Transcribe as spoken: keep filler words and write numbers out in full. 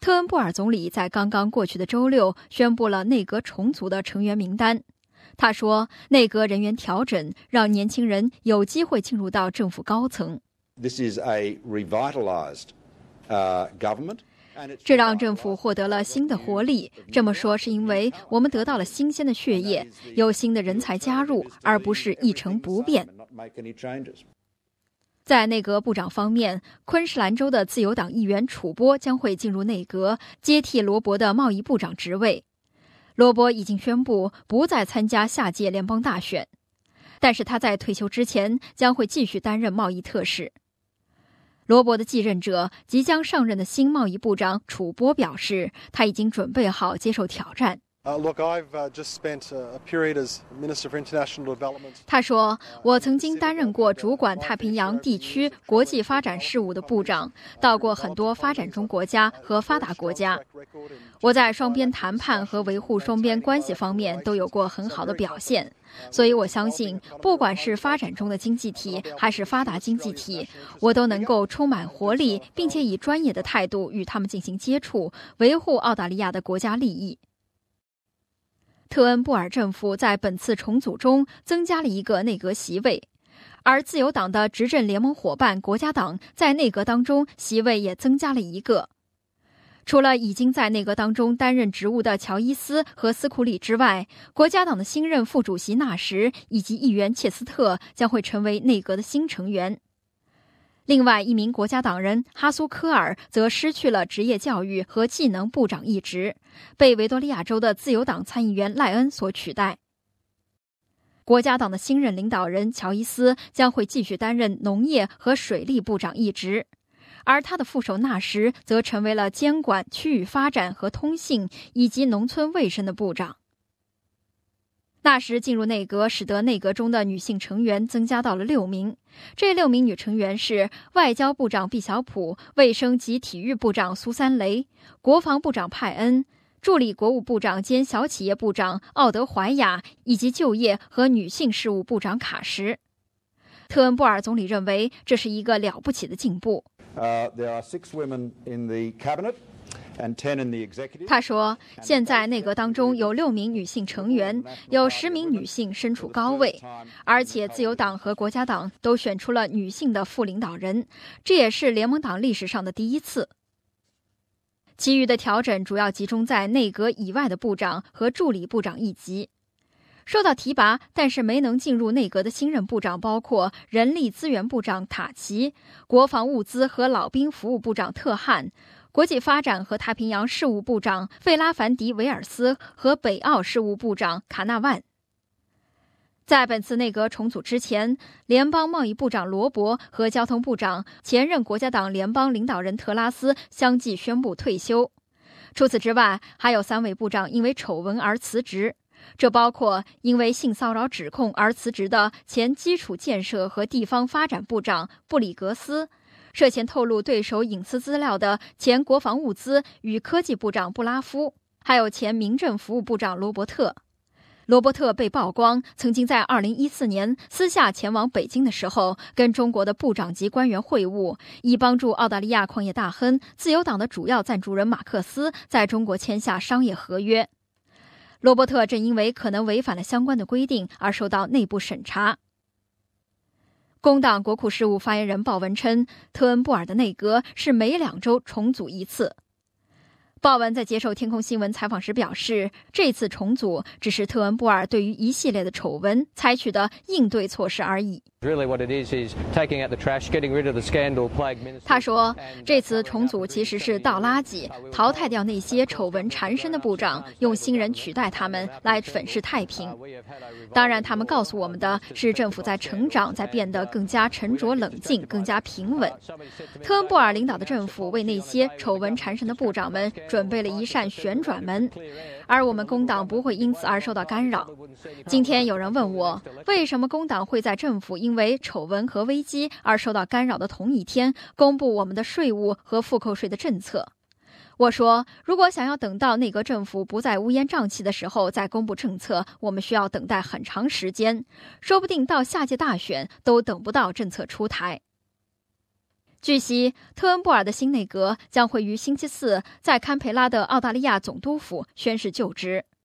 特恩布尔总理在刚刚过去的周六宣布了内阁重组的成员名单。他说，内阁人员调整让年轻人有机会进入到政府高层。 This is a revitalized, uh, government. 这让政府获得了新的活力。这么说是因为我们得到了新鲜的血液，有新的人才加入，而不是一成不变。在内阁部长方面，昆士兰州的自由党议员楚波将会进入内阁，接替罗伯的贸易部长职位。罗伯已经宣布不再参加下届联邦大选，但是他在退休之前将会继续担任贸易特使。罗伯的继任者即将上任的新贸易部长楚波表示，他已经准备好接受挑战。 Uh, look, I've uh, just spent a period as Minister for International Development. 他说，我曾经担任过主管太平洋地区国际发展事务的部长，到过很多发展中国家和发达国家。我在双边谈判和维护双边关系方面都有过很好的表现，所以我相信，不管是发展中的经济体还是发达经济体，我都能够充满活力，并且以专业的态度与他们进行接触，维护澳大利亚的国家利益。特恩布尔政府在本次重组中增加了一个内阁席位，而自由党的执政联盟伙伴国家党在内阁当中席位也增加了一个。除了已经在内阁当中担任职务的乔伊斯和斯库里之外，国家党的新任副主席纳什以及议员切斯特将会成为内阁的新成员。另外一名国家党人哈苏科尔则失去了职业教育和技能部长一职，被维多利亚州的自由党参议员赖恩所取代。国家党的新任领导人乔伊斯将会继续担任农业和水利部长一职，而他的副手纳什则成为了监管区域发展和通信以及农村卫生的部长。纳什进入内阁，使得内阁中的女性成员增加到了六名。这六名女成员是外交部长毕晓普、卫生及体育部长苏珊·雷、国防部长派恩、助理国务部长兼小企业部长奥德怀亚以及就业和女性事务部长卡什。特恩布尔总理认为这是一个了不起的进步。 Uh, there are six women in the cabinet. 他说，现在内阁当中有六名女性成员，有十名女性身处高位，而且自由党和国家党都选出了女性的副领导人，这也是联盟党历史上的第一次。其余的调整主要集中在内阁以外的部长和助理部长一级。受到提拔但是没能进入内阁的新任部长包括人力资源部长塔奇、国防物资和老兵服务部长特汉、国际发展和太平洋事务部长费拉凡迪维尔斯和北澳事务部长卡纳万。在本次内阁重组之前，联邦贸易部长罗伯和交通部长前任国家党联邦领导人特拉斯相继宣布退休。除此之外，还有三位部长因为丑闻而辞职，这包括因为性骚扰指控而辞职的前基础建设和地方发展部长布里格斯，涉嫌透露对手隐私资料的前国防物资与科技部长布拉夫，还有前民政服务部长罗伯特。罗伯特被曝光曾经在二零一四年私下前往北京的时候，跟中国的部长级官员会晤，以帮助澳大利亚矿业大亨自由党的主要赞助人马克思在中国签下商业合约。罗伯特正因为可能违反了相关的规定而受到内部审查。工党国库事务发言人鲍文称，特恩布尔的内阁是每两周重组一次。鲍文在接受天空新闻采访时表示，这次重组只是特恩布尔对于一系列的丑闻采取的应对措施而已。他说，这次重组其实是倒垃圾，淘汰掉那些丑闻缠身的部长，用新人取代他们，来粉饰太平。当然，他们告诉我们的是政府在成长，在变得更加沉着冷静，更加平稳。特恩布尔领导的政府为那些丑闻缠身的部长们准备了一扇旋转门，而我们工党不会因此而受到干扰。今天有人问我，为什么工党会在政府因为丑闻和危机而受到干扰的同一天公布我们的税务和复扣税的政策？我说，如果想要等到内阁政府不再乌烟瘴气的时候再公布政策，我们需要等待很长时间，说不定到下届大选都等不到政策出台。 据悉，特恩布尔的新内阁将会于星期四在堪培拉的澳大利亚总督府宣誓就职。